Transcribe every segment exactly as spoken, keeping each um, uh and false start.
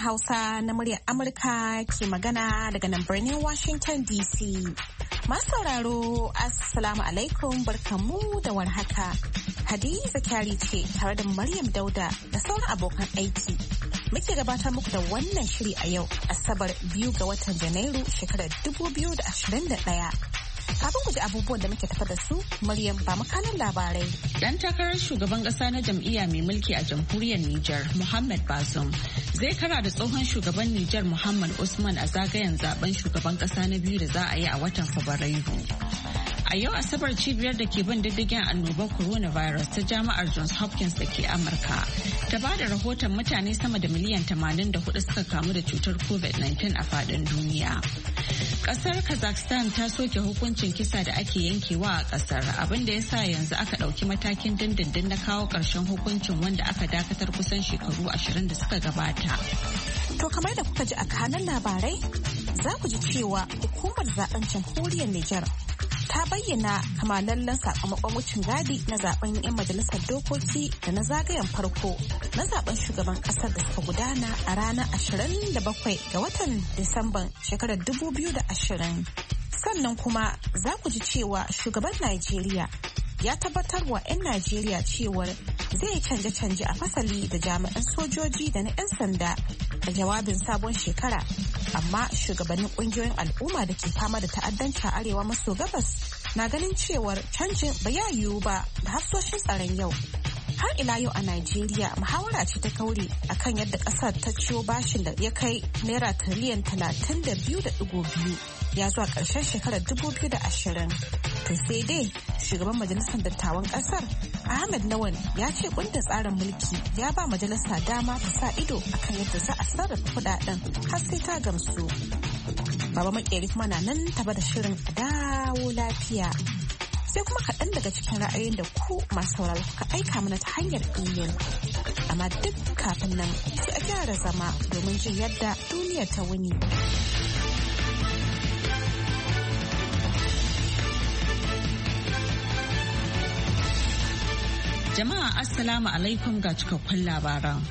Hausa na muryar Amurka ke magana daga nan birnin Washington D C. Masu sauraro, Assalamu alaikum, barkamu da warhaka. Hadiza Kyari ce tare da Maryam Dauda da sauran abokan aiki. Muke gabatar muku da wannan shiri a yau, Asabar biyu ga watan Janairu shekarar dubu biyu da ashirin da ɗaya. Kafin ku ji abubuwan da muke tafa da su, Maryam ba makanan labarai. Dan takarar shugaban kasa na jam'iyya mai mulki a jamhuriyar Nijar, Muhammad Bazoum, zai kara da tsohon shugaban Nijar Muhammad Usman a zagayen zaben shugaban kasa na biyu da za a yi a watan Fabrairu. A yau Asabar cibiyar da ke bin diddigin annobar coronavirus ta jami'ar Johns Hopkins da ke Amurka ta ba da rahoton mutane sama da miliyan tamanin da hudu suka kamu da cutar covid nineteen a faɗin duniya. Kasar Kazakhstan ta soke hukuncin kisa da ake yankewa a kasar, abinda ya sa yanzu aka ɗauki matakin dindindin na kawo ƙarshen hukuncin wanda aka dakatar kusan shekaru ashirin da suka gabata. To kamar da kuka ji a kanan labarai, za ku ji cewa hukumar zaben jamhuriyar Nijar ta bayyana kamalallen sakamakon wucin gadi na zaben 'yan majalisar dokoki da na zagayen farko na zaben shugaban kasar da suka gudana a ranar ashirin da bakwai ga watan Disamban shekarar dubu biyu da ashirin. Sannan kuma za ku ji cewa shugaban Najeriya ya tabbatar wa 'yan Najeriya cewar zai canje-canje a fasali da jami'an sojoji da na 'yan sanda a jawabin sabon shekara. Amma shugabannin kungiyoyin al'umma da ke fama da ta'addanci a arewa maso gabas na ganin cewar canjin ba ya yiwu ba da hafsoshin tsaron yau. Har ila yau a Najeriya muhawara ce ta kaure akan yadda kasar ta ciyo bashin da ya kai naira tiriliyan talatin da biyu da digo biyu ya zuwa ƙarshen shekarar dubu biyu da ashirin. To sai dai shugaban majalisar dattawan kasar Ahmed Lawan ya ce kundin tsarin mulki ya ba majalisa dama ta sa ido akan yadda za a sarrafa kudaden har sai ta gamsu. Baba Makeri kuma na nan taba da shirin a dawo lafiya. Sai kuma kaɗan daga cikin ra'ayoyin da ku masu sauraro kuka aika mana ta hanyar imel. Amma duk kafin nan sai a gyara zama domin jin yadda duniyar ta wuni. Jama'a Assalamu alaikum ga cikakkun labaran.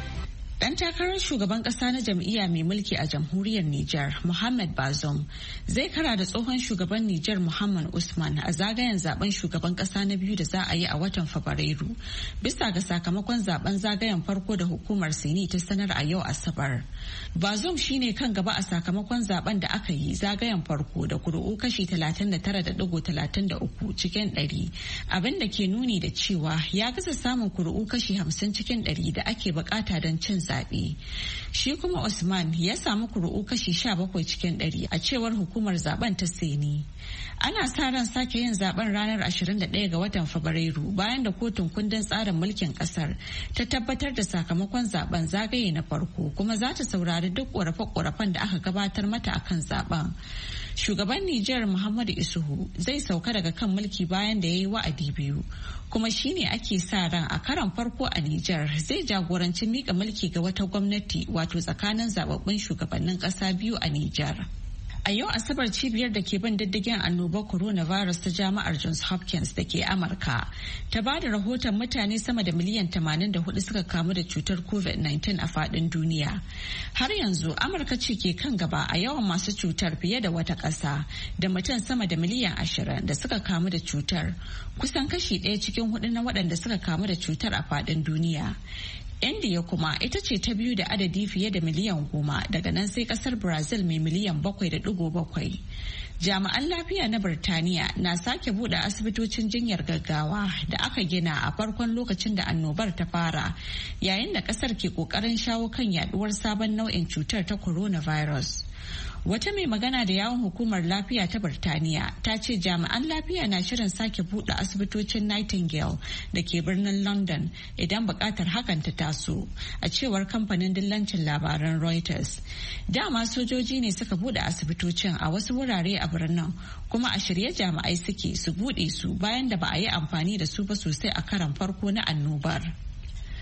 Dan takarar shugaban kasa na jam'iyya mai mulki a jamhuriyar Nijar, Muhammad Bazoum, zai kara da tsohon shugaban Nijar Muhammad Usman a zagayen zaben shugaban kasa na biyu da za a yi a watan Fabrairu, bisa ga sakamakon zaben zagayen farko da hukumar Sini ta sanar a yau Asabar. Bazoum shine kan gaba a sakamakon zaben da aka yi zagayen farko da kuri'u kashi talatin da tara da digo talatin da uku cikin ɗari, abin da ke nuni da cewa ya gaza samun kuri'u kashi hamsin cikin ɗari da ake bukata don cin zaɓe. Shi kuma Usman ya samu kuri'u kashi sha bakwai cikin ɗari a cewar hukumar zaben ta Seni. Ana sa ran sake yin zaben ranar ashirin da ɗaya ga watan Fabrairu bayan da kotun kundin tsarin mulkin kasar ta tabbatar da sakamakon zaben zagaye na farko kuma za ta saurari duk ƙorafe-ƙorafen da aka gabatar mata akan zaben. Shugaban Nijar Muhammadu Isuhu zai sauka daga kan mulki bayan da ya yi wa'adi biyu, kuma shine ake sa ran a karon farko a Nijar zai jagoranci mika mulki ga wata gwamnati, wato tsakanin zababbun shugabannin ƙasa biyu a Nijar. A yau Asabar cibiyar da ke bin diddigin annobar coronavirus ta jami'ar Johns Hopkins da ke Amurka ta ba da rahoton mutane sama da miliyan tamanin da hudu suka kamu da cutar covid nineteen a faɗin duniya. Har yanzu Amurka ce ke kan gaba a yawan masu cutar fiye da wata ƙasa, da mutum sama da miliyan ashirin da suka kamu da cutar, kusan kashi ɗaya cikin hudu na waɗanda suka kamu da cutar a faɗin duniya. India kuma ita ce ta biyu da adadi fiye da miliyan goma, daga nan sai kasar Brazil mai miliyan bakwai da digo bakwai. Jami'an lafiya na Birtaniya na sake buɗe asibitocin jinyar gaggawa da aka gina a farkon lokacin da annobar ta fara, yayin da kasar ke ƙoƙarin shawo kan yaduwar sabon nau'in cutar ta coronavirus. Wata mai magana da yawon hukumar lafiya ta Birtaniya ta ce jami'an lafiya na shirin sake buɗe asibitocin Nightingale da ke birnin London idan buƙatar hakan ta taso, a cewar kamfanin dillancin labaran Reuters. Dama sojoji ne suka buɗe asibitocin a wasu wurare a birnin, kuma a shirye jami'ai suke su buɗe su bayan da ba a yi amfani da su ba sosai a karon farko na annobar.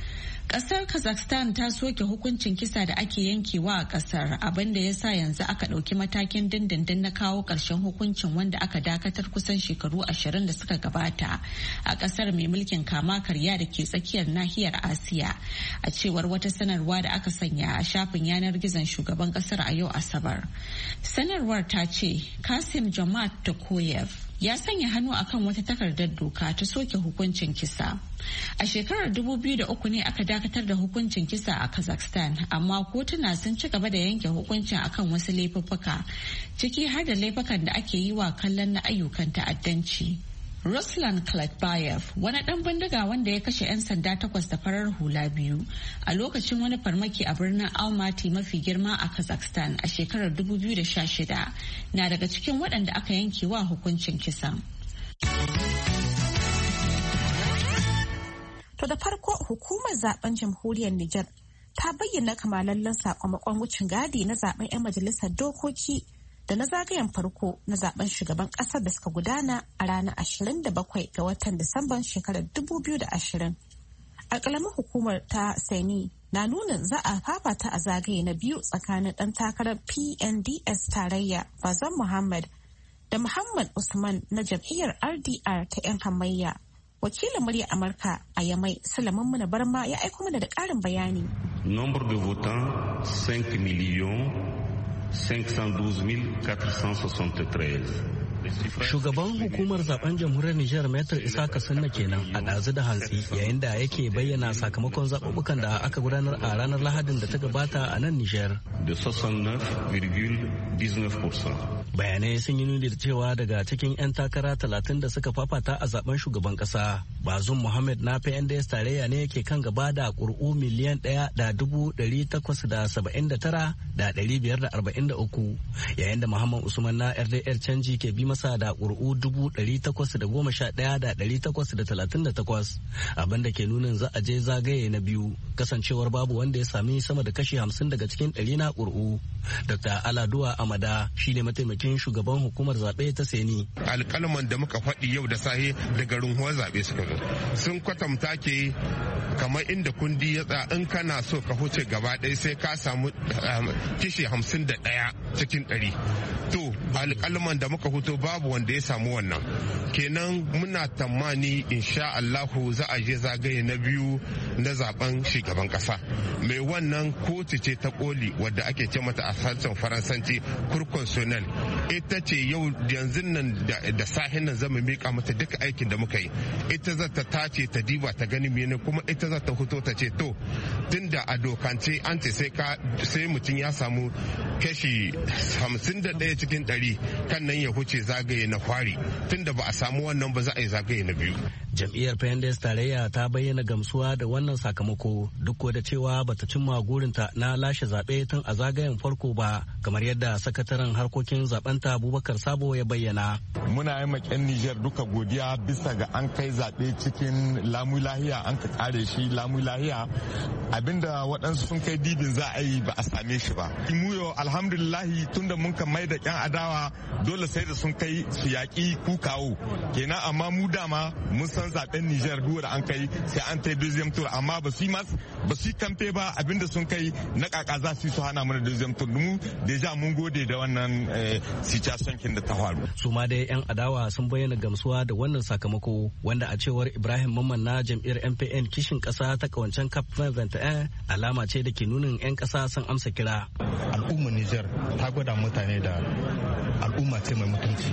Kasar Kazakhstan ta soke hukuncin kisa da ake yankewa a kasar, abinda ya sa yanzu aka ɗauki matakin dindindin na kawo ƙarshen hukuncin wanda aka dakatar kusan shekaru ashirin da suka gabata a kasar mai mulkin kama karya da ke tsakiyar nahiyar Asiya, a cewar wata sanarwa da aka sanya a shafin yanar gizon shugaban kasar a yau Asabar. Sanarwar ta ce Kasim Jomart Tokayev ya sanya hannu akan wata takardar doka ta soke hukuncin kisa. A shekarar dubu biyu da uku ne aka dakatar da hukuncin kisa a Kazakhstan, amma kotuna sun ci gaba da yanke hukuncin akan wasu laifuffuka, ciki har da laifukan da ake yi wa kallon na ayyukan ta'addanci. Ruslan Klatbayev, wani ɗan bindiga wanda ya kashe 'yan sanda takwas da farar hula biyu a lokacin wani farmaki a birnin Almaty mafi girma a Kazakhstan a shekarar dubu biyu da sha shida, na daga cikin waɗanda aka yanke wa hukuncin kisan. To da farko hukumar zaben jamhuriyar Nijar ta bayyana kamalallen sakamakon wucin gadi na zaben 'yan majalisar dokoki da na zagayen farko na zaben shugaban kasar da suka gudana a ranar ashirin da bakwai ga watan Disamban shekarar dubu biyu da ashirin. Alƙalamin hukumar ta Seni na nuna za a fafata a zagaye na biyu tsakanin ɗan takarar P N D S tarayya Bazoum Muhammad da Muhammad Usman na jam'iyyar R D R ta 'yan hamayya. Wakilin murya Amurka a Yamai Sulaiman Muna Barma ya aiko mana da ƙarin bayani. Nombre de votants cinq millions cinq cent douze mille quatre cent soixante-treize. Shugaban hukumar zaben jamhuriyar Nijar Maitre Isaka Sunna kenan a ɗazu da hantsi yayin da yake bayyana sakamakon zaɓuɓɓukan da aka gudanar a ranar Lahadin da ta gabata a nan Nijar. De soixante-neuf virgule dix-neuf pour cent. Bayanai sun yi nuni da cewa daga cikin 'yan takara talatin da suka fafata a zaben shugaban kasa, Bazoum Muhammad na P N D S tarayya ne ke kan gaba da ƙuri'u miliyan ɗaya da dubu ɗari takwas da saba'in da tara da ɗari biyar da arba'in da uku, yayin da Muhammad Usman na R D R canji ke bi masa da ƙuri'u dubu ɗari takwas da goma sha ɗaya da ɗari takwas da talatin da takwas, abin da ke nunin za a je zagaye na biyu, kasancewar babu wanda ya sami sama da kashi hamsin daga cikin ɗari na ƙuri'u. Dokta Aladuwa Amada shine mataimakin shugaban hukumar zaɓe ta Seni. Alƙalman da muka faɗi yau da sahe daga runhuwar zaɓe suka zo. Sun kwatanta ke kamar inda kundi ya tsaya, in kana so ka huce gaba ɗaya sai ka samu kishi hamsin da ɗaya cikin ɗari. To alƙalman da muka huto babu wanda ya samu wannan. Kenan muna tamani insha Allahu za a je zagaye na biyu na zaben shugaban ƙasa. Mai wannan kotu ce ta koli wadda ake ce mata a harshen faransanci Cour constitutionnelle, ita ce yau yanzu nan da sahin nan zama mika mata duka aikin da muka yi. Ita za ta tace ta diba ta gani mene, kuma ita za ta fito ta ce to tunda a dokance an ce sai ka sai mutum ya samu kashi hamsin da ɗaya cikin ɗari kan nan ya huce zagaye na fari, tunda ba a samu wannan ba za a yi zagaye na biyu. Jam'iyyar P N D S tarayya ta bayyana gamsuwa da wannan sakamako duk da cewa bata cimma gurinta na lashe zaɓe tun a zagayen farko ba, kamar yadda sakataren harkokin zabenta Abubakar Sabo ya bayyana. Muna yi maƙyan Nijar duka godiya bisa ga an kai zaɓe cikin lamu lahiya, an ka kare shi lamu lahiya, abinda waɗansu sun kai dibin za a yi ba a same shi ba. Mu yau alhamdulillahi tunda mun kan mai da ƴan adawa dole sai da sun kai su yaƙi kukawo kenan, amma mu dama mun san zaben Niger duwar an kai sai an ta deuxième tour, amma ba su yi mas ba su yi kamfe ba, abinda sun kai na kaka za su yi su hana mana deuxième tour. Mu deja mun gode da wannan situation kin da ta faru. Su ma dai yan adawa sun bayyana gamsuwa da wannan sakamako, wanda a cewar Ibrahim Mamman na jam'iyyar M P N kishin kasa ta kawancen C A P twenty twenty-one alama ce da ke nunin yan kasa sun amsa kira. Al'ummar Niger ta gwada mutane da al'umma ce mai mutunci.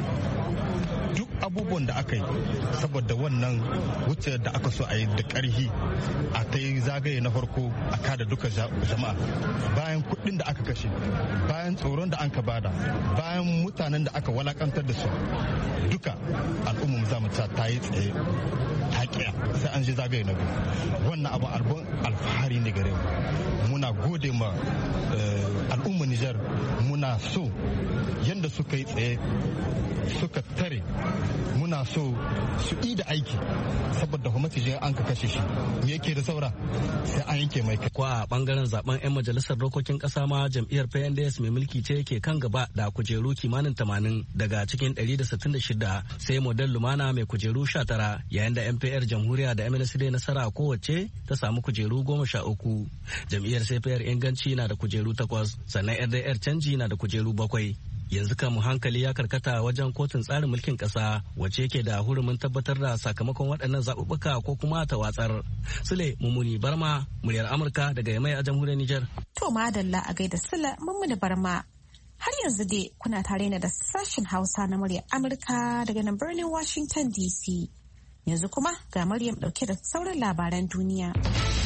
Duk abubuwan da aka yi saboda wannan wuce da aka so a yi da ƙarhi a ta yi zagaye na farko a kada duka jama'a, bayan kuɗin da aka kashe, bayan tsoron da an ka bada, bayan mutanen da aka walakantar da su, duka al'ummar zamu ta yi tsaye haƙiya sai an je zagaye na biyu. Wannan abu albon alfahari ne gare mu, muna gode ma al'ummar Nijar muna so yadda suka yi tsaye suka tare muna so su yi da aiki saboda gwamnati an ka kashe shi me yake da saura sai an yanke mai kai. Ko a bangaren zaben 'yan majalisar dokokin kasa ma jam'iyyar P N D S mai mulki ce ke kan gaba da kujeru kimanin tamanin daga cikin ɗari da sittin da shida sai model lumana mai kujeru sha tara yayin da M P R jamhuriya da M L C D nasara kowace ta samu kujeru goma sha uku. Jam'iyyar C P R inganci na da kujeru takwas sannan R D R canji na da kujeru bakwai. Yanzu kan hankali ya karkata wajen kotun tsarin mulkin kasa wacce ke da hurumin tabbatar da sakamakon waɗannan zaɓuɓɓuka ko kuma ta watsar. Sule Mumuni Barma, muryar Amurka daga Yamai a jamhuriyar Nijar. To madalla a gaida Sule Mumuni Barma. Har yanzu dai kuna tare da sashen Hausa na muryar Amurka daga nan birnin Washington D C. Yanzu kuma ga Maryam ɗauke da sauran labaran duniya.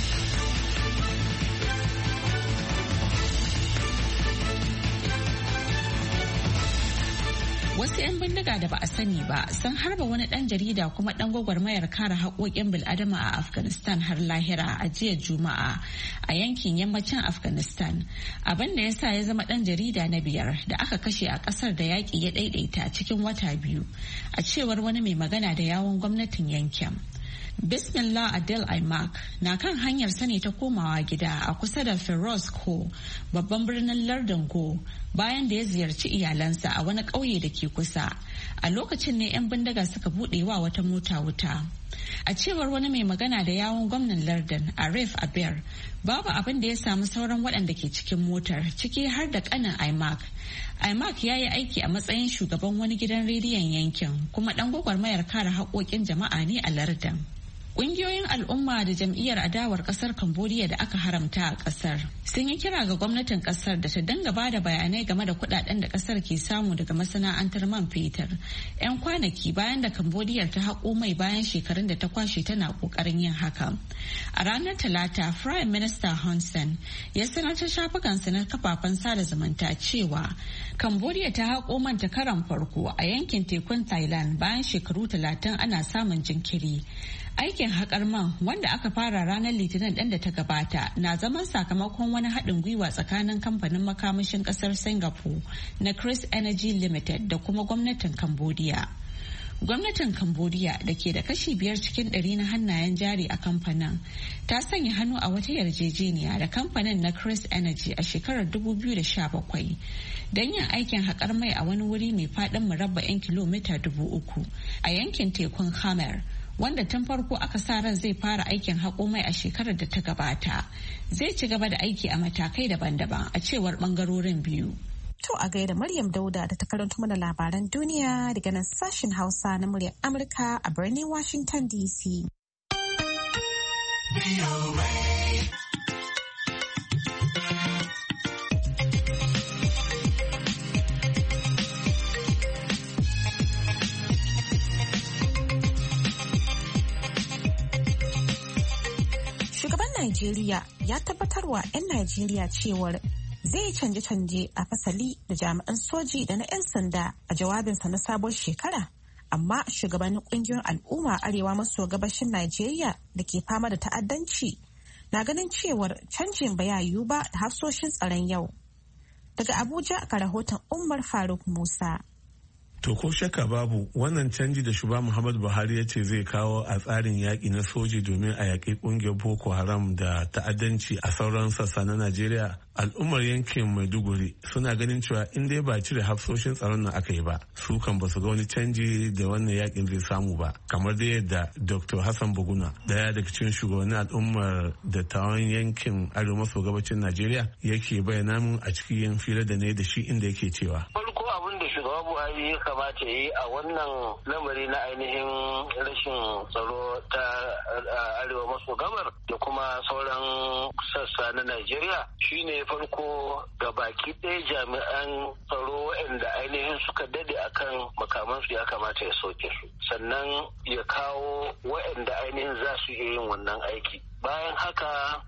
Wasu 'yan bindiga da ba a sani ba sun harba wani ɗan jarida kuma ɗan gwagwarmayar kare haƙoƙin bil'adama a Afghanistan har lahira a jiya Juma'a a yankin yammacin Afghanistan. Abin da ya sa ya zama ɗan jarida na biyar da aka kashe a ƙasar da yaƙi ya ɗaiɗaita cikin wata biyu, a cewar wani mai magana da yawun gwamnatin yankin. Bismillah Adel Aimak na kan hanyar sani ta komawa gida a kusa da Feroz Ko, babban birnin lardin Go, bayan da ya ziyarci iyalansa a wani ƙauye da ke kusa. A lokacin ne 'yan bindiga suka buɗe wa wata mota wuta. A cewar wani mai magana da yawun gwamnan lardin Arif Aber, babu abin da ya samu sauran waɗanda ke cikin motar, ciki har da ƙanin Aimak. Aimak ya yi aiki a matsayin shugaban wani gidan rediyon yankin kuma ɗan gwagwarmayar kare haƙoƙin jama'a ne a lardin. Ƙungiyoyin al'umma da jam'iyyar adawar ƙasar Cambodia da aka haramta a ƙasar sun yi kira ga gwamnatin ƙasar da ta dinga ba da bayanai game da kuɗaɗen da ƙasar ke samu daga masana'antar man fetur. 'Yan kwanaki bayan da Cambodia ta haƙo mai bayan shekarun da ta kwashe tana ƙoƙarin yin haka. A ranar Talata, Prime Minister Hun Sen ya sanar ta shafukansa na kafafen sada zumunta cewa Cambodia ta haƙo man ta karan farko a yankin tekun Thailand bayan shekaru talatin ana samun jinkiri. Aikin haƙar man wanda aka fara ranar Litinin ɗin da ta gabata na zaman sakamakon wani haɗin gwiwa tsakanin kamfanin makamashin ƙasar Singapore na Chris Energy Limited da kuma gwamnatin Cambodia. Gwamnatin Cambodia da ke da kashi biyar cikin ɗari na hannayen jari a kamfanin ta sanya hannu a wata yarjejeniya da kamfanin na Chris Energy a shekarar dubu biyu da sha bakwai don yin aikin haƙar mai a wani wuri mai faɗin murabba'in kilomita dubu uku a yankin tekun Khmer, wanda tun farko aka sa ran zai fara aikin haƙo mai a shekarar da ta gabata. Zai ci gaba da aiki a matakai daban-daban a cewar ɓangarorin biyu. To a gaida Maryam Dauda da ta karanto mana labaran duniya daga nan sashen Hausa na muryar Amurka a birnin Washington D C. Shugaban Najeriya ya tabbatarwa 'yan Najeriya cewar zai canje-canje a fasali da jami'an soji da na 'yan sanda a jawabinsa na sabuwar shekara. Amma shugabannin kungiyar al'umma arewa maso gabashin Najeriya da ke fama da ta'addanci na ganin cewar canjin ba ya yiwu ba da hafsoshin tsaron yau. Daga Abuja ga rahoton Umar Faruk Musa. To ko shakka babu wannan canji da shugaba Muhammadu Buhari ya ce zai kawo a tsarin yaƙi na soji domin a yaƙi ƙungiyar Boko Haram da ta'addanci a sauran sassa na Najeriya. Al'ummar yankin Maiduguri suna ganin cewa in dai ba cire hafsoshin tsaron nan aka yi ba, su kan ba su ga wani canji da wannan yaƙin zai samu ba. Kamar da yadda Doctor Hassan Buguna, daya daga cikin shugabannin al'ummar dattawan yankin arewa maso gabacin Najeriya, yake bayyana mun a cikin fira da ne da shi inda yake cewa. Abin da shugaba Buhari ya kamata ya yi a wannan lamari na ainihin rashin tsaro ta arewa maso gabar da kuma sauran sassa na Najeriya shine farko ga baki ɗaya jami'an tsaro waɗanda ainihin suka dade akan makamansu ya kamata ya sauke su, sannan ya kawo waɗanda ainihin za su iya yin wannan aiki. Bayan haka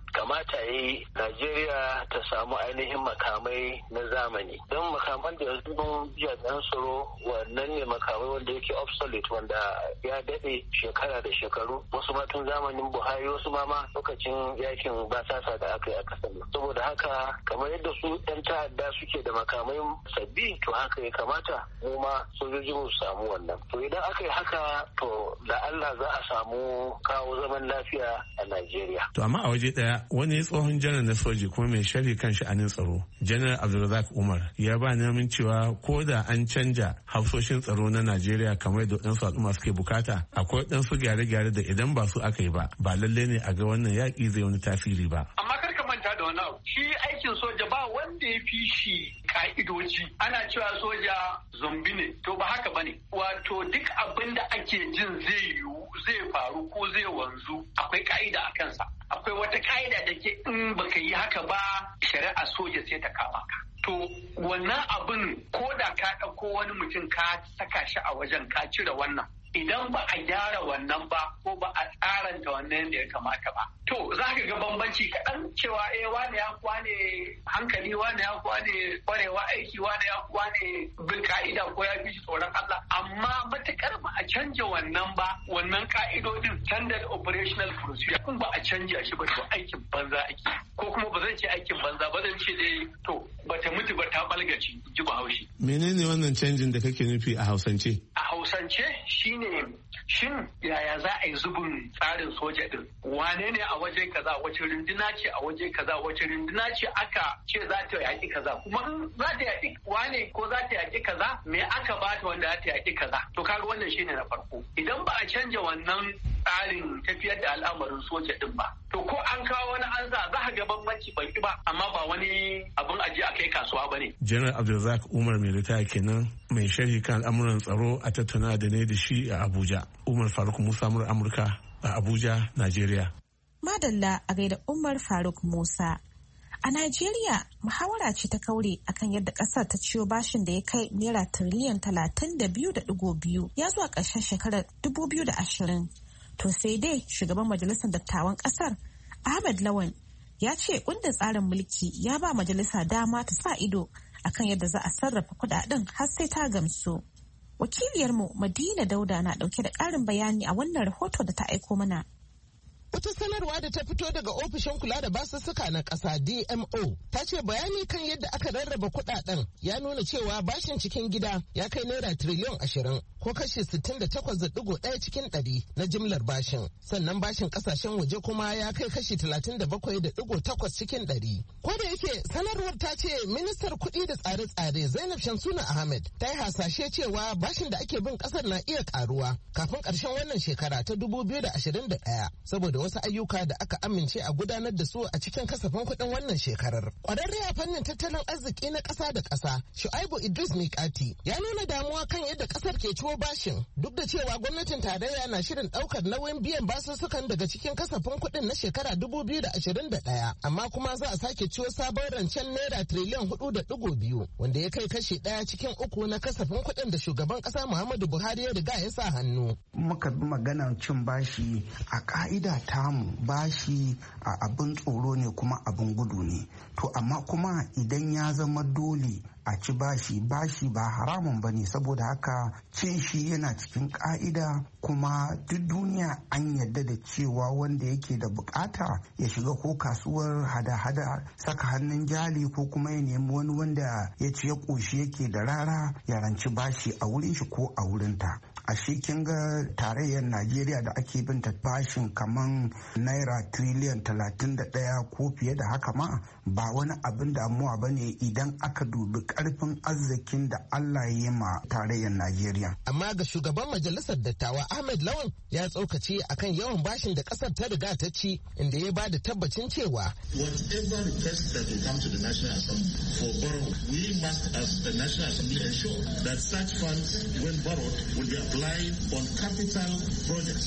kamata yi Najeriya ta samu ainihin makamai na zamani. Don makaman da yanzu jami'an tsaro wannan ne makamai wanda yake obsolete, wanda ya daɗe shekara da shekaru, wasu ma tun zamanin Buhari, wasu ma ma lokacin yakin basasa da aka yi a kasar. Saboda haka kamar yadda su ɗan ta'adda suke da makamai sabbi, to haka ya kamata mu ma sojoji mu samu wannan. To idan aka yi haka, to da Allah za a samu kawo zaman lafiya a Najeriya. To amma a waje ɗaya wani tsohon janar na soji kuma mai shari kan sha'anin tsaro, Janar Abdulrazak Umar, ya ba neman cewa ko da an canja hafsoshin tsaro na Najeriya kamar da ɗansu al'umma suke bukata, akwai ɗansu gyare-gyare da idan ba su aka yi ba, ba lallai ne a ga wannan yaƙi zai wani tasiri ba. Amma kar ka manta da wani abu, shi aikin soja ba wanda ya fi shi ka'idoji. Ana cewa soja zombi ne, to ba haka bane. Wato duk abin da ake jin zai yiwu, zai faru ko zai wanzu, akwai ka'ida a kansa. Akwai wata ka'ida da ke in baka yi haka ba, shari'a soja sai ta kama ka. To wannan abin ko da ka ɗauko wani mutum ka saka shi a wajen ka cire wannan. Idan ba a gyara wannan ba ko ba a tsaranta wannan da ya kamata ba. To za ka ga bambanci kaɗan cewa eh wane ya kwane hankali, wane ya kwane kwarewa aiki, wane ya kwane bin ka'ida ko ya fi tsoron Allah. Amma matukar ba a canja wannan ba, wannan ka'idodin standard operational procedure kun ba a canja shi ba, to aikin banza ake. Ko kuma ba zan ce aikin banza ba, zan ce dai to bata mutu ba ta balgaci, ji Bahaushe. Menene wannan canjin da kake nufi a Hausance? A Hausance shi ne shin yaya za a yi zubin tsarin soja din, wane ne a waje kaza, wace runduna ce a waje kaza, wace runduna ce aka ce za ta yaki kaza, kuma in za ta yaki wane ko za ta yaki kaza, me aka bata wanda za ta yaki kaza. To kaga wannan shine na farko. Idan ba a canja wannan tsarin tafiyar da al'amarin soja din ba, to ko an kawo wani an za za ga bambanci bai ba, amma ba wani abin aje a kai kasuwa bane. Janar Abdulrazak Umar mai ritaya kenan, mai sharhi kan al'amuran tsaro a tattauna da ne da shi a Abuja. Umar Faruk Musa mur Amurka a Abuja, Najeriya. Madalla a gaida Umar Faruk Musa. A Najeriya, muhawara ce ta kaure akan yadda kasar ta ciyo bashin da ya kai naira tiriliyan talatin da biyu da digo biyu ya zuwa ƙarshen shekarar dubu biyu da ashirin. To sai dai shugaban majalisar dattawan kasar Ahmed Lawan ya ce kundin tsarin mulki ya ba majalisa dama ta sa ido akan yadda za a sarrafa kudaden har sai ta gamsu. Wakiliyarmu Madina Dauda na dauke da ƙarin bayani a wannan rahoto da ta aiko mana. Wata sanarwa da ta fito daga ofishin kula da basussuka na ƙasa D M O ta ce bayani kan yadda aka rarraba kuɗaɗen ya nuna cewa bashin cikin gida ya kai naira tiriliyon ashirin ko kashi sittin da takwas da ɗigo ɗaya cikin ɗari na jimlar bashin. Sannan bashin ƙasashen waje kuma ya kai kashi talatin da bakwai da ɗigo takwas cikin ɗari. Ko da yake sanarwar ta ce ministar kuɗi da tsare-tsare Zainab Shamsuna Ahmed ta yi hasashe cewa bashin da ake bin ƙasar na iya ƙaruwa kafin ƙarshen wannan shekara ta dubu biyu da ashirin da ɗaya saboda wasu ayyuka da aka amince a gudanar da su a cikin kasafin kuɗin wannan shekarar. Ƙwararre a fannin tattalin arziki na ƙasa da ƙasa, Shu'aibu Idris Mikati, ya nuna damuwa kan yadda ƙasar ke ciwo bashin duk da cewa gwamnatin tarayya na shirin ɗaukar nauyin biyan basussukan daga cikin kasafin kuɗin na shekara dubu biyu da ashirin da ɗaya, amma kuma za a sake ciwo sabon rancen naira tiriliyan hudu da ɗigo biyu wanda ya kai kashi ɗaya cikin uku na kasafin kuɗin da shugaban ƙasa Muhammadu Buhari ya riga ya sa hannu. Muka bi maganar cin bashi a ƙa'ida tamu bashi a abin tsoro ne kuma abin gudu ne, to amma kuma idan ya zama dole a ci bashi bashi ba haramun ba ne, saboda haka cin shi yana cikin ka'ida kuma duk duniya an yarda da cewa wanda yake da bukata ya shiga ko kasuwar hada-hada saka hannun jali ko kuma ya nemi wani wanda ya ci ya ƙoshi yake da rara ya ranci bashi a wurin shi ko a wurinta. A kin ga tarayyar Najeriya da ake binta bashin kaman naira triliyan talatin da ɗaya ko fiye da haka ma ba wani abin damuwa ba ne idan aka dubi karfin arzikin da Allah ya yi ma tarayyar Najeriya. Amma ga shugaban majalisar dattawa Ahmed Lawan ya tsokaci akan yawan bashin da kasar ta riga ta ci inda ya ba da tabbacin cewa whatever request that will come to the National Assembly for borrowing, we must as the National Assembly ensure that such funds when borrowed will be applied on capital projects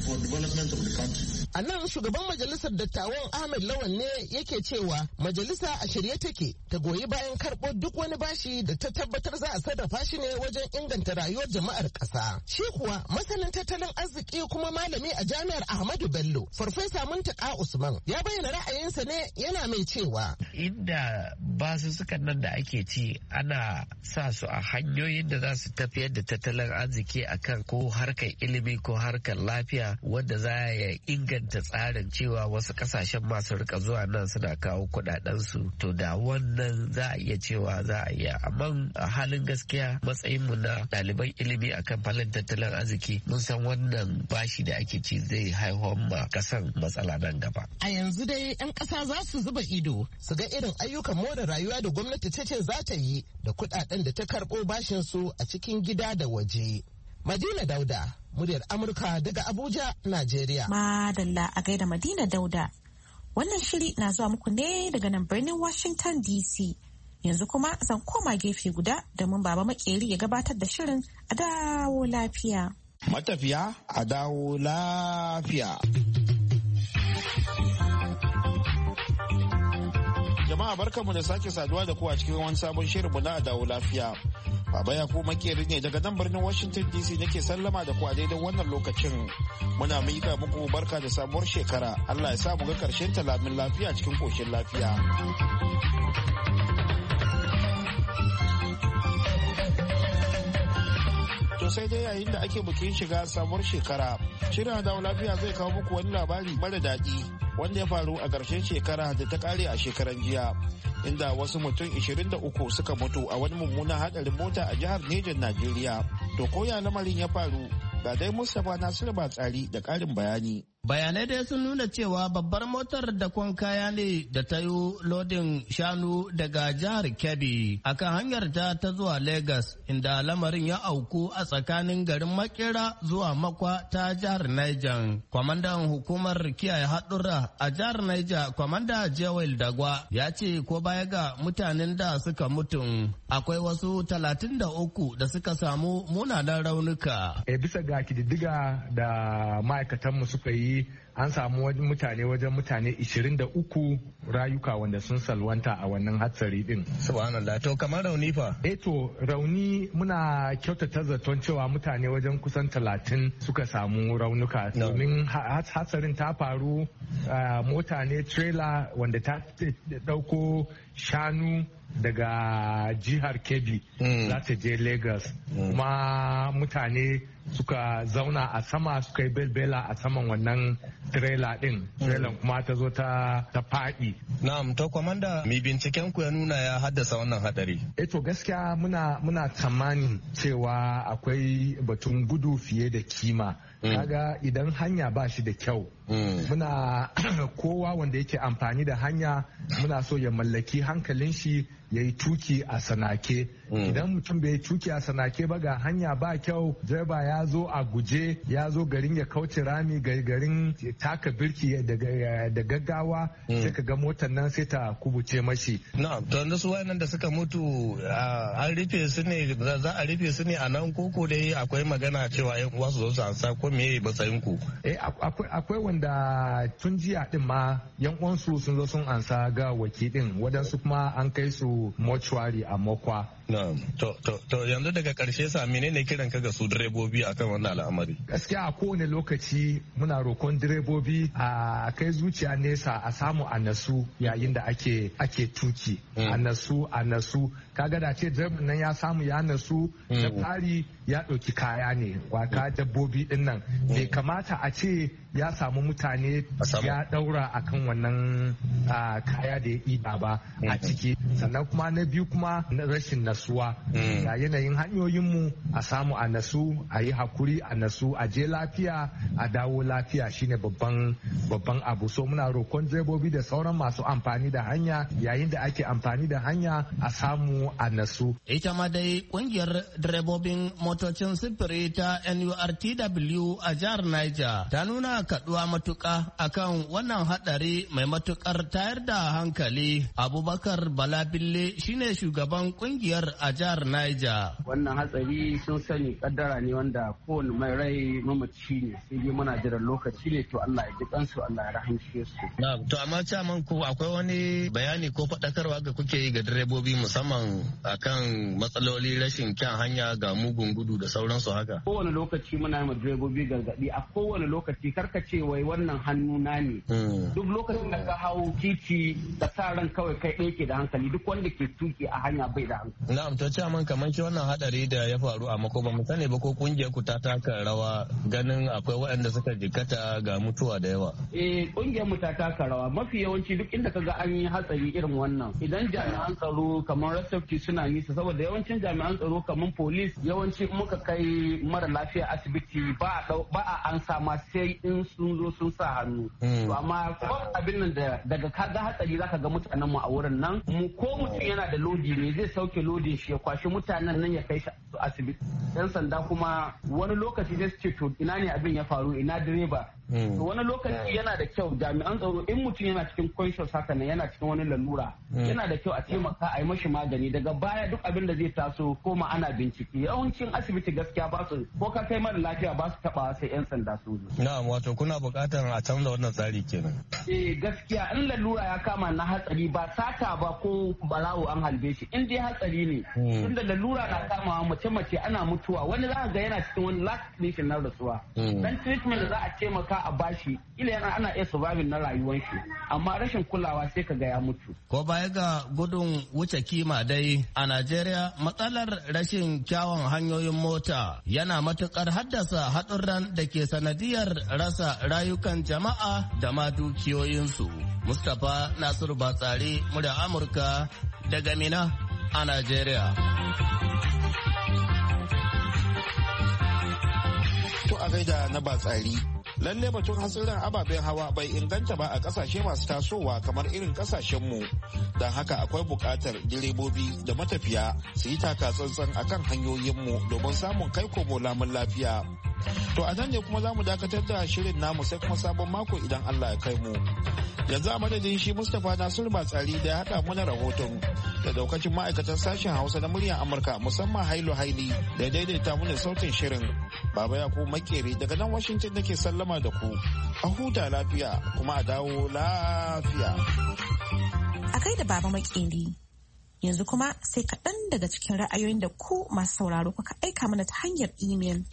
for development of the country. A nan shugaban majalisar dattawan Ahmed Lawan ne yake cewa majalisa a shirye take ta goyi bayan karɓo duk wani bashi da ta tabbatar za a sarrafa shi ne wajen inganta rayuwar jama'ar ƙasa. Shi kuwa masanin tattalin arziki kuma malami a jami'ar Ahmadu Bello, Farfesa Muntaka Usman, ya bayyana ra'ayinsa ne yana mai cewa. Inda basussukan nan da ake ci ana sa su a hanyoyin da za su tafiyar da tattalin arziki akan ko harkar ilimi ko harkar lafiya wanda za ya inganta tsarin cewa wasu kasashen masu rika zuwa nan suna kawo kudadensu to da wannan za a iya cewa za a iya amma a halin gaskiya matsayinmu na ɗaliban ilimi akan falon tattalin arziki mun san wannan bashi da ake ci zai haihuwar ma kasan matsala nan gaba. A yanzu dai 'yan ƙasa za su zuba ido su ga irin ayyukan more rayuwa da gwamnati ta ce za ta yi da kudaden da ta karɓo bashin su a cikin gida da waje. Madina Dauda, muryar Amurka daga Abuja, Najeriya. Madalla a gaida Madina Dauda. Wannan shiri na zuwa muku ne daga nan birnin Washington D C. Yanzu kuma zan koma gefe guda domin Baba Makeri ya gabatar da shirin a dawo lafiya. Matafiya a dawo lafiya. Jama'a barkanmu da sake saduwa da ku a cikin wani sabon shirinmu na a dawo lafiya. Baba ya ku makeri ne daga nan birnin Washington D C nake sallama da ku a daidai wannan lokacin. Muna miƙa muku barka da sabuwar shekara. Allah ya sa mu ga ƙarshen talamin lafiya cikin koshin lafiya. To sai dai yayin da ake bikin shiga sabuwar shekara, shirin dawo lafiya zai kawo muku wani labari mara daɗi wanda ya faru a ƙarshen shekara da ta ƙare a shekaran jiya. Inda wasu mutum ishirin da uku suka mutu a wani mummunan hadarin mota a jihar Nejan, Najeriya. To koya lamarin ya faru? Ga dai Mustapha Nasiru Batsari da ƙarin bayani. Bayanai dai sun nuna cewa babbar motar da kwan kaya ne da ta yi lodin shanu daga jihar Kebbi akan hanyar ta ta zuwa Lagos, inda lamarin ya auku a tsakanin garin Makera zuwa Makwa ta jihar Niger. Kwamandan hukumar kiyaye haɗura a jihar Niger, Kwamanda Joel Dagwa, ya ce ko baya ga mutanen da suka mutu akwai wasu talatin da uku da suka samu munanan raunuka. E bisa ga kididdiga da ma'aikatanmu suka yi an samu mutane wajen mutane ishirin da uku rayuka wanda sun salwanta a wannan hatsari din. Subhanallah, to kamar rauni fa? Eh to rauni muna kyautata zaton cewa mutane wajen kusan talatin suka samu raunuka. Domin hatsarin ta faru mota ne trailer wanda ta dauko shanu daga jihar Kebbi za ta je Lagos. Kuma mutane suka zauna a sama suka yi belbela a saman wannan trailer din. Trailer kuma ta zo ta faɗi. Na'am, to kwamanda mi binciken ku ya nuna ya haddasa wannan hadari? Eh to gaskiya muna muna tsammanin cewa akwai batun gudu fiye da kima. Kaga idan hanya ba shi da kyau muna kowa wanda yake amfani da hanya muna so ya mallaki hankalin shi ya yi tuki a sanake. Idan mutum bai tuki a sanake ba ga hanya ba kyau, direba ya zo a guje ya zo garin ya kauce rami garin taka birki da gaggawa sai ka ga motar nan sai ta kubuce mashi. Na'am, to yanzu su wayannan da suka mutu an rufe su ne, za a rufe su ne a nan koko dai akwai magana cewa yan uwa su zo su ansa ko me matsayin ku? Eh akwai wanda tun jiya din ma yan uwansu sun zo sun ansa ga waki din, wadansu kuma an kai su mortuary a Mokwa. Na'am. To, to, to yanzu daga karshe sa menene kiran ka ga su direbobi akan wannan al'amari? Gaskiya a kowane lokaci muna roƙon direbobi a kai zuciya nesa a samu a nasu yayin da ake ake tuki. A nasu a nasu kaga da ce direban nan ya samu ya nasu da fari ya ɗauki kaya ne waka dabbobi din nan bai kamata a ce ya samu mutane ya ɗaura akan wannan kaya da ya ɗiba ba a ciki. Sannan kuma na biyu kuma rashin nasuwa a yanayin hanyoyinmu a samu a nasu a yi hakuri a nasu a je lafiya a dawo lafiya shine babban babban abu. So muna roƙon direbobi da sauran masu amfani da hanya yayin da ake amfani da hanya a samu a nasu. Ita ma dai kungiyar direbobin motocin sifiri ta N U R T W a jihar Niger ta nuna kaduwa matuka akan wannan hadari mai matukar tayar da hankali. Abubakar Balabille shine shugaban kungiyar Nijar a jihar Niger. Wannan hatsari sun sani kaddara ne wanda kowane mai rai mamaci ne, sai dai muna jiran lokaci ne to Allah ya ji kansu, Allah ya rahamshe su. Na'am, to amma caman ku akwai wani bayani ko faɗakarwa ga kuke yi ga direbobi musamman akan matsaloli rashin kyan hanya ga mugun gudu da sauransu haka? Kowane lokaci muna yi ma direbobi gargaɗi, a kowane lokaci karka ce wai wannan hannu na ne. Duk lokacin da ka hau titi da sa ran kawai kai ɗaya ke da hankali, duk wanda ke tuki a hanya bai da hankali. Na'am, to caman kamar ki wannan hadari da ya faru a Mako ba mu sani ba ko kungiyar ku ta taka rawa ganin akwai waɗanda suka jikkata ga mutuwa da yawa. Eh, kungiyar mu ta taka rawa. Mafi yawanci duk inda kaga an yi hatsari irin wannan, idan jami'an tsaro kamar rasafti suna nisa, saboda yawancin jami'an tsaro kamar police yawanci muka kai mara lafiya asibiti ba a an sama sai in sun zo sun sa hannu. To amma abin nan da daga kaga hatsari zaka ga mutanen mu a wurin nan, mu ko mutum yana da lodi ne zai sauke lodin shi ya kwashi mutanen nan ya kai shi asibiti. Yan sanda kuma wani lokaci zai ce to ina ne abin ya faru, ina direba. To wani lokaci yana da kyau jami'an tsaro in mutum yana cikin conscious haka nan, yana cikin wani lalura, yana da kyau a taimaka a yi mashi magani, daga baya duk abin da zai taso koma ana bincike. Yawancin asibiti gaskiya ba su, ko ka kai mara lafiya ba su taba sai yan sanda su zo. Na'am, wato kuna buƙatar a canza wannan tsari kenan. Eh, gaskiya in lalura ya kama na hatsari ba sata ba ko barawo an halbe shi, in dai hatsari ne tunda lalura na kama mace mace ana mutuwa, wani za ga yana cikin wani last condition na rasuwa, dan treatment da za a taimaka a bashi ila yana ana iya surviving na rayuwar shi, amma rashin kulawa sai ka ga ya mutu. Ko baya ga gudun wuce kima dai a Najeriya matsalar rashin kyawun hanyoyin mota yana matukar haddasa haɗurran da ke sanadiyar rasa rayukan jama'a da ma dukiyoyinsu. Mustapha Nasiru Batsari, murya Amurka daga Mina a Najeriya. To a gaida na Batsari. Lalle batun hatsarin ababen hawa bai inganta ba a kasashe masu tasowa kamar irin kasashenmu, don haka akwai buƙatar direbobi da matafiya su yi taka tsantsan akan hanyoyinmu domin samun kai komo lamun lafiya. To a nan ne kuma za mu dakatar da shirin namu sai kuma sabon mako idan Allah ya kai mu. Yanzu a madadin shi Mustapha Nasiru Batsari da ya haɗa mana rahoton da daukacin ma'aikatan sashen Hausa na muryar Amurka musamman Hailu Haili da daidaita mana sautin shirin. Baba ya ku makere daga nan Washington nake sallama da ku. A huta lafiya kuma a dawo lafiya. A kai da Baba Makeri. Yanzu kuma sai kaɗan daga cikin ra'ayoyin da ku masu sauraro kuka aika mana ta hanyar imel.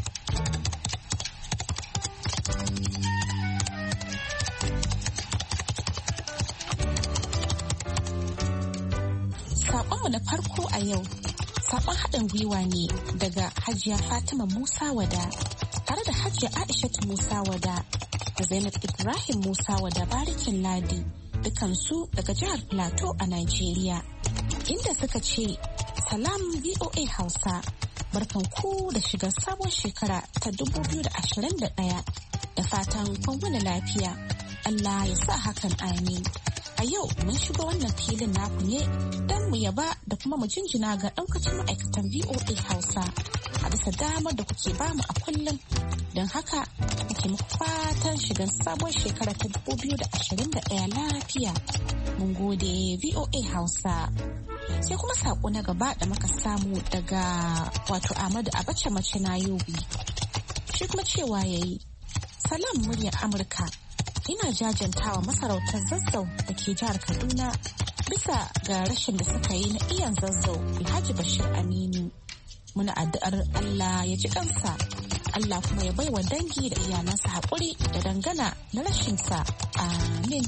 Saƙonmu na farko a yau, saƙon haɗin gwiwa ne daga Hajiya Fatima Musa Wada tare da Hajiya Aishatu Musa Wada da Zainab Ibrahim Musa Wada Barikin Ladi, dukansu daga jihar Plateau a Najeriya, inda suka ce, Salam V O A Hausa, barkan ku da shigar sabon shekara ta dubu biyu da ashirin da ɗaya da fatan kun wani lafiya. Allah ya sa hakan amin. A yau mun shiga wannan filin naku ne don mu yaba da kuma mu jinjina ga ɗaukacin ma'aikatan V O A Hausa a bisa damar da kuke bamu a kullum. Don haka muke muku fatan shigar sabon shekara ta dubu biyu da ashirin da ɗaya lafiya. Mun gode V O A Hausa. Sai kuma saƙo na gaba da muka samu daga wato Ahmadu Abacha mace na Yobe. Shi kuma cewa yayi, Salam muryar Amurka. Ina jajantawa masarautar Zazzau da ke jihar Kaduna bisa ga rashin da suka yi na iyan Zazzau Alhaji Bashir Aminu. Muna addu'ar Allah ya ji kansa, Allah kuma ya baiwa dangi da iyalansa haƙuri da dangana na rashinsa. Amin.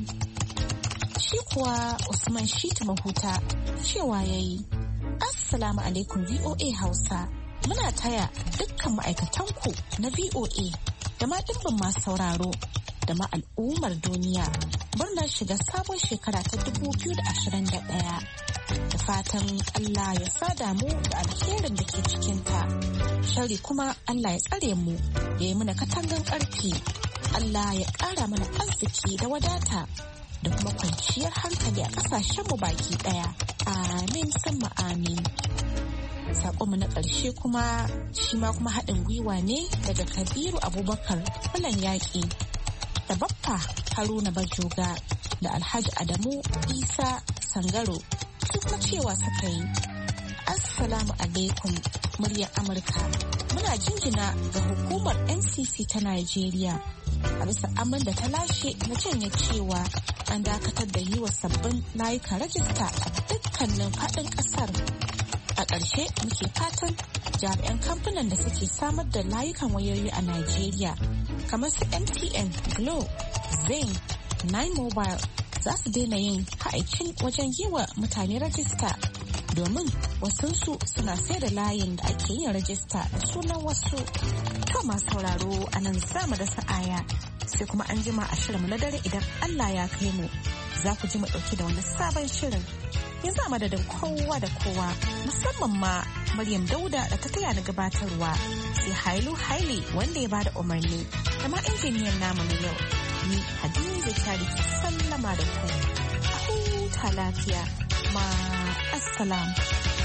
Shi kuwa Usman Shitu Mahuta cewa ya yi, Assalamu alaikum V O A Hausa. Muna taya dukkan ma'aikatanku na V O A da ma ɗimbin masu sauraro da ma al'ummar duniya murnar shiga sabon shekara ta dubu biyu da ashirin da ɗaya. Da fatan Allah ya sada mu da alherin da ke cikinta. Shari kuma Allah ya tsare mu, ya yi mana katangan ƙarfi. Allah ya ƙara mana arziki da wadata da kuma kwanciyar hankali a ƙasashenmu baki ɗaya. Amin summa amin. Sakonmu na ƙarshe kuma shi ma kuma haɗin gwiwa ne daga Kabiru Abubakar Bulan Yaƙi da Baffa Haruna Bajoga da Alhaji Adamu Isa Sangaro, su kuma cewa suka yi, Assalamu alaikum muryar Amurka. Muna jinjina ga hukumar N C C ta Najeriya a bisa amin da ta lashe na janye cewa an dakatar da yi wa sabbin layukan rajista a dukkanin faɗin ƙasar. A ƙarshe muke fatan jami'an kamfanin da suke samar da layukan wayoyi a Najeriya kamar su M T N, Glo, Zain, Nine Mobile za su daina yin ha'ikin wajen yi wa mutane rajista domin wasunsu suna sai da layin da ake yin rajista da sunan wasu. To masu sauraro a nan za mu da sa'aya sai kuma an jima a shirinmu na dare idan Allah ya kai mu za ku ji mu ɗauki da wani sabon shirin. Yanzu a madadin kowa da kowa musamman ma Maryam Dauda da ta taya na gabatarwa sai Hailu Haile wanda ya bada umarni da ma injiniyan namu na yau. Ni Hadiza Kyari ke sallama da ku. A huta lafiya. Ma assalam.